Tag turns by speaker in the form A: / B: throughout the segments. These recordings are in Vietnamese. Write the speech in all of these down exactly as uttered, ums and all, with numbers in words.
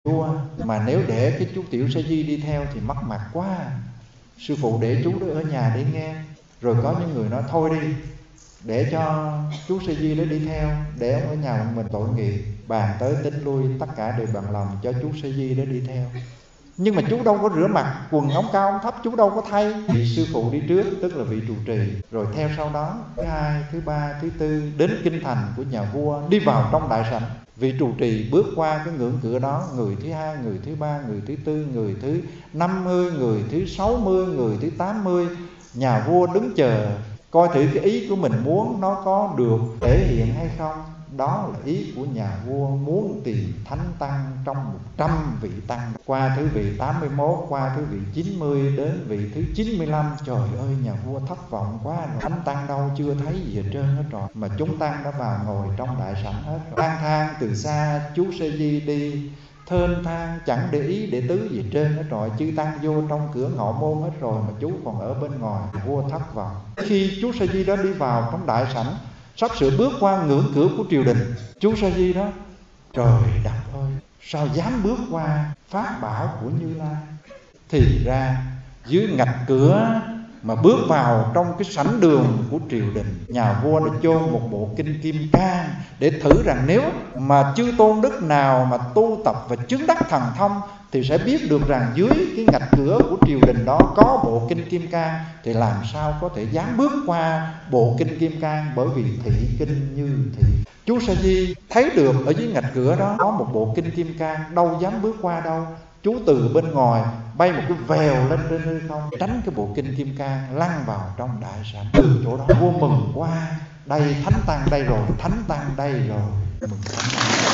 A: vua. Mà nếu để cái chú Tiểu Sa Di đi theo thì mất mặt quá. Sư phụ để chú đó ở nhà để nghe. Rồi có những người nói thôi đi, để cho chú Sa Di đó đi theo, để ông ở nhà một mình tội nghiệp. Bàn tới tính lui, tất cả đều bằng lòng cho chú Sa Di đó đi theo. Nhưng mà chú đâu có rửa mặt, quần ống cao ống thấp chú đâu có thay. Vị sư phụ đi trước, tức là vị trụ trì. Rồi theo sau đó, thứ hai, thứ ba, thứ tư, đến kinh thành của nhà vua, đi vào trong đại sảnh. Vị trụ trì bước qua cái ngưỡng cửa đó, người thứ hai, người thứ ba, người thứ tư, người thứ năm mươi, người thứ sáu mươi, người thứ tám mươi. Nhà vua đứng chờ, coi thử cái ý của mình muốn nó có được thể hiện hay không. Đó là ý của nhà vua, muốn tìm thánh tăng trong một trăm vị tăng. Qua thứ vị tám mươi mốt, qua thứ vị chín mươi, đến vị thứ chín mươi lăm. Trời ơi, nhà vua thất vọng quá rồi. Thánh tăng đâu chưa thấy gì hết trơn hết rồi. Mà chúng tăng đã vào ngồi trong đại sảnh hết rồi. Lang thang từ xa, chú Sa Di đi thênh thang, chẳng để ý để tứ gì trên hết rồi. Chư tăng vô trong cửa ngọ môn hết rồi, mà chú còn ở bên ngoài. Vua thất vọng. Khi chú Sa Di đó đi vào trong đại sảnh, sắp sửa bước qua ngưỡng cửa của triều đình, chú Sa Di đó, trời đất ơi, sao dám bước qua pháp bảo của Như Lai. Thì ra dưới ngạch cửa mà bước vào trong cái sảnh đường của triều đình, nhà vua đã chôn một bộ kinh Kim Cang để thử rằng nếu mà chư tôn đức nào mà tu tập và chứng đắc thần thông thì sẽ biết được rằng dưới cái ngạch cửa của triều đình đó có bộ kinh Kim Cang, thì làm sao có thể dám bước qua bộ kinh Kim Cang, bởi vì thị kinh như thị. Chú Sa Di thấy được ở dưới ngạch cửa đó có một bộ kinh Kim Cang, đâu dám bước qua đâu. Chú từ bên ngoài bay một cái vèo lên trên hư không, tránh cái bộ kinh Kim Cang, lăn vào trong đại sảnh. Từ chỗ đó vua mừng quá, đây thánh tăng đây rồi, thánh tăng đây rồi, mừng thánh tăng.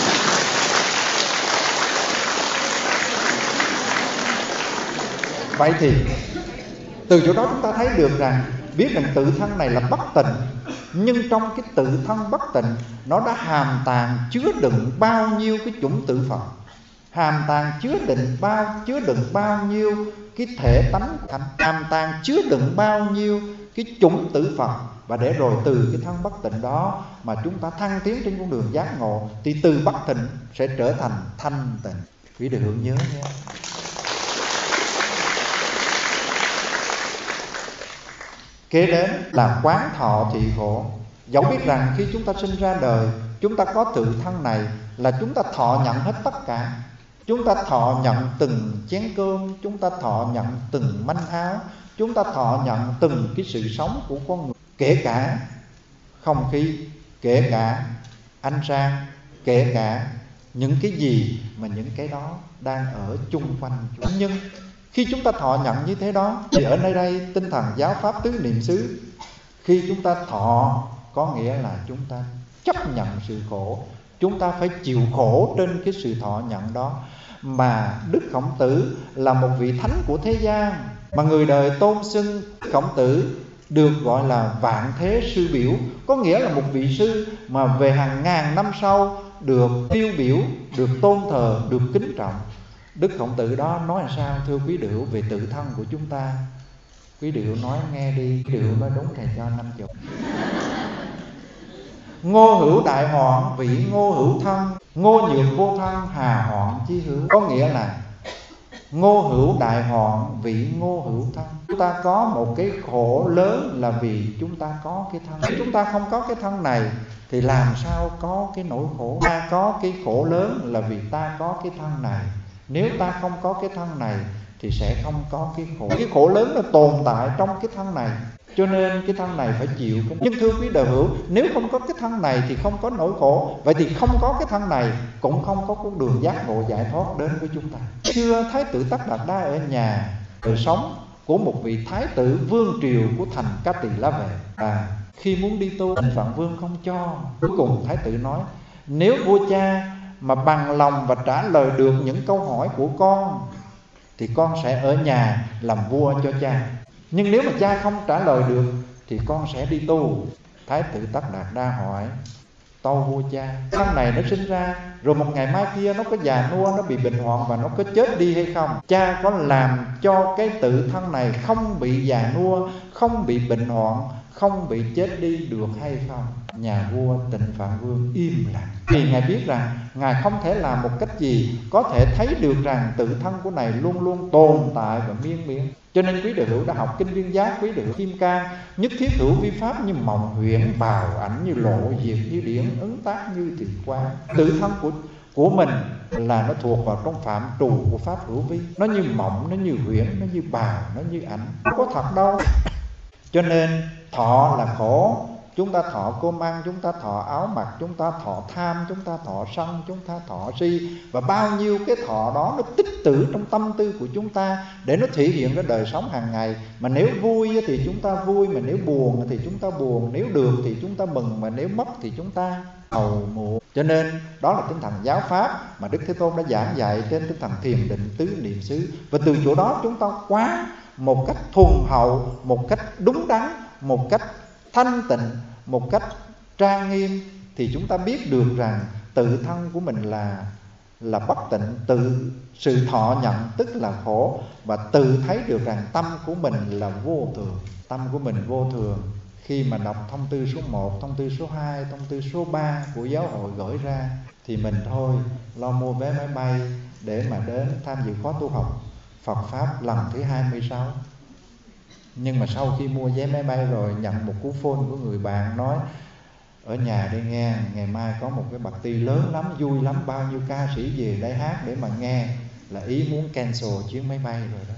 A: Vậy thì từ chỗ đó chúng ta thấy được rằng, biết rằng tự thân này là bất tịnh, nhưng trong cái tự thân bất tịnh nó đã hàm tàng chứa đựng bao nhiêu cái chủng tự Phật, hàm tàng chứa đựng bao chứa đựng bao nhiêu cái thể tánh thánh, hàm tàng chứa đựng bao nhiêu cái chủng tự Phật. Và để rồi từ cái thân bất tịnh đó mà chúng ta thăng tiến trên con đường giác ngộ, thì từ bất tịnh sẽ trở thành thanh tịnh. Quý vị hưởng nhớ nhé. Kế đến là quán thọ thị khổ. Dẫu biết rằng khi chúng ta sinh ra đời, chúng ta có tự thân này là chúng ta thọ nhận hết tất cả. Chúng ta thọ nhận từng chén cơm, chúng ta thọ nhận từng manh áo, chúng ta thọ nhận từng cái sự sống của con người. Kể cả không khí, kể cả ánh sáng, kể cả những cái gì mà những cái đó đang ở chung quanh. Nhưng khi chúng ta thọ nhận như thế đó, thì ở nơi đây tinh thần giáo pháp tứ niệm xứ, khi chúng ta thọ có nghĩa là chúng ta chấp nhận sự khổ, chúng ta phải chịu khổ trên cái sự thọ nhận đó. Mà Đức Khổng Tử là một vị thánh của thế gian, mà người đời tôn xưng Khổng Tử được gọi là vạn thế sư biểu, có nghĩa là một vị sư mà về hàng ngàn năm sau được tiêu biểu, được tôn thờ, được kính trọng. Đức Khổng Tử đó nói làm sao thưa quý điệu về tự thân của chúng ta? Quý điệu nói nghe đi. Quý điệu nói đúng thầy cho năm chục. Ngô hữu đại hoạn vị ngô hữu thân, ngô nhược vô thân hà hoạn chi hữu. Có nghĩa là ngô hữu đại hoạn vị ngô hữu thân. Chúng ta có một cái khổ lớn là vì chúng ta có cái thân. Nếu chúng ta không có cái thân này thì làm sao có cái nỗi khổ? Ta có cái khổ lớn là vì ta có cái thân này. Nếu ta không có cái thân này thì sẽ không có cái khổ. Cái khổ lớn nó tồn tại trong cái thân này, cho nên cái thân này phải chịu. Nhưng thưa quý đạo hữu, nếu không có cái thân này thì không có nỗi khổ. Vậy thì không có cái thân này cũng không có con đường giác ngộ giải thoát đến với chúng ta. Xưa Thái tử Tất Đạt Đa ở nhà, đời sống của một vị thái tử vương triều của thành Ca Tỳ La Vệ, à, khi muốn đi tu, Phạn Vương không cho. Cuối cùng thái tử nói, nếu vua cha mà bằng lòng và trả lời được những câu hỏi của con thì con sẽ ở nhà làm vua cho cha. Nhưng nếu mà cha không trả lời được thì con sẽ đi tu. Thái tử Tất Đạt Đa hỏi, tâu vua cha, thân này nó sinh ra rồi một ngày mai kia nó có già nua, nó bị bệnh hoạn và nó có chết đi hay không? Cha có làm cho cái tự thân này không bị già nua, không bị bệnh hoạn, không bị chết đi được hay không? Nhà vua Tịnh Phạn Vương im lặng, vì Ngài biết rằng Ngài không thể làm một cách gì có thể thấy được rằng tự thân của Này luôn luôn tồn tại và miên miên. Cho nên quý đệ hữu đã học kinh Viên Giác, quý đệ hữu Kim Cang, nhất thiết hữu vi pháp như mộng huyễn, bào ảnh như lộ diệt, như điển ứng tác như thiệt quang. Tự thân của của mình là nó thuộc vào trong phạm trù của pháp hữu vi. Nó như mộng, nó như huyễn, nó như bào, nó như ảnh, không có thật đâu. Cho nên thọ là khổ. Chúng ta thọ cơm ăn, chúng ta thọ áo mặc, chúng ta thọ tham, chúng ta thọ sân, chúng ta thọ si. Và bao nhiêu cái thọ đó nó tích trữ trong tâm tư của chúng ta để nó thể hiện cái đời sống hàng ngày. Mà nếu vui thì chúng ta vui, mà nếu buồn thì chúng ta buồn, nếu được thì chúng ta mừng, mà nếu mất thì chúng ta hầu muộn. Cho nên đó là tinh thần giáo pháp mà Đức Thế Tôn đã giảng dạy trên tinh thần thiền định tứ niệm xứ. Và từ chỗ đó chúng ta quán một cách thuần hậu, một cách đúng đắn, một cách thanh tịnh, một cách trang nghiêm, thì chúng ta biết được rằng tự thân của mình là là bất tịnh, tự sự thọ nhận tức là khổ, và tự thấy được rằng tâm của mình là vô thường. Tâm của mình vô thường. Khi mà đọc thông tư số một, thông tư số hai, thông tư số ba của giáo hội gửi ra, thì mình thôi lo mua vé máy bay để mà đến tham dự khóa tu học Phật Pháp lần thứ hai mươi sáu. Nhưng mà sau khi mua vé máy bay rồi, nhận một cú phone của người bạn nói ở nhà đây nghe, ngày mai có một cái party lớn lắm, vui lắm, bao nhiêu ca sĩ về đây hát để mà nghe, là ý muốn cancel chuyến máy bay rồi đó.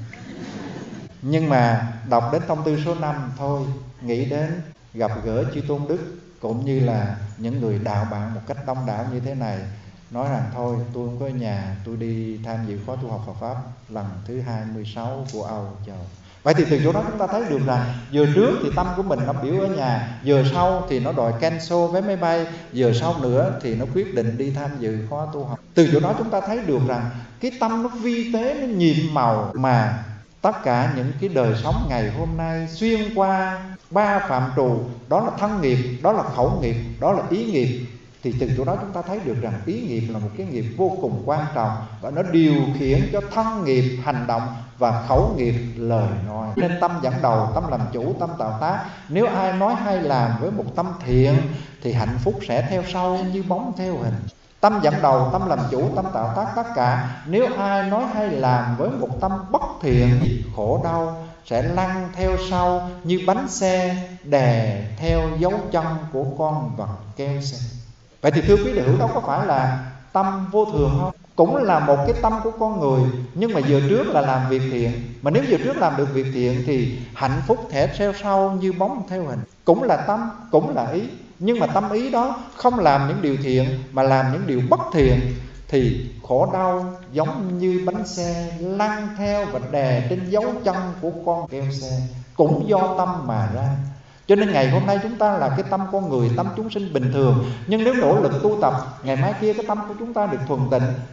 A: Nhưng mà đọc đến thông tư số năm thôi, nghĩ đến gặp gỡ chư Tôn Đức cũng như là những người đạo bạn một cách đông đảo như thế này, nói rằng thôi tôi không có ở nhà, tôi đi tham dự khóa tu học Phật Pháp lần thứ hai mươi sáu của Âu Châu. Vậy thì từ chỗ đó chúng ta thấy được rằng giờ trước thì tâm của mình nó biểu ở nhà, giờ sau thì nó đòi cancel vé máy bay, giờ sau nữa thì nó quyết định đi tham dự khóa tu học. Từ chỗ đó chúng ta thấy được rằng cái tâm nó vi tế, nó nhiệm màu, mà tất cả những cái đời sống ngày hôm nay xuyên qua ba phạm trù, đó là thân nghiệp, đó là khẩu nghiệp, đó là ý nghiệp. Thì từ chỗ đó chúng ta thấy được rằng ý nghiệp là một cái nghiệp vô cùng quan trọng, và nó điều khiển cho thân nghiệp hành động và khẩu nghiệp lời nói. Nên tâm dẫn đầu, tâm làm chủ, tâm tạo tác. Nếu ai nói hay làm với một tâm thiện thì hạnh phúc sẽ theo sau như bóng theo hình. Tâm dẫn đầu, tâm làm chủ, tâm tạo tác tất cả. Nếu ai nói hay làm với một tâm bất thiện thì khổ đau sẽ lăn theo sau như bánh xe đè theo dấu chân của con vật keo xe. Vậy thì thưa quý đệ hữu, đó có phải là tâm vô thường không? Cũng là một cái tâm của con người, nhưng mà giờ trước là làm việc thiện. Mà nếu giờ trước làm được việc thiện thì hạnh phúc sẽ theo sau như bóng theo hình. Cũng là tâm, cũng là ý. Nhưng mà tâm ý đó không làm những điều thiện mà làm những điều bất thiện thì khổ đau giống như bánh xe lăn theo và đè trên dấu chân của con keo xe, cũng do tâm mà ra. Cho nên ngày hôm nay chúng ta là cái tâm con người, tâm chúng sinh bình thường. Nhưng nếu nỗ lực tu tập, ngày mai kia cái tâm của chúng ta được thuần tịnh,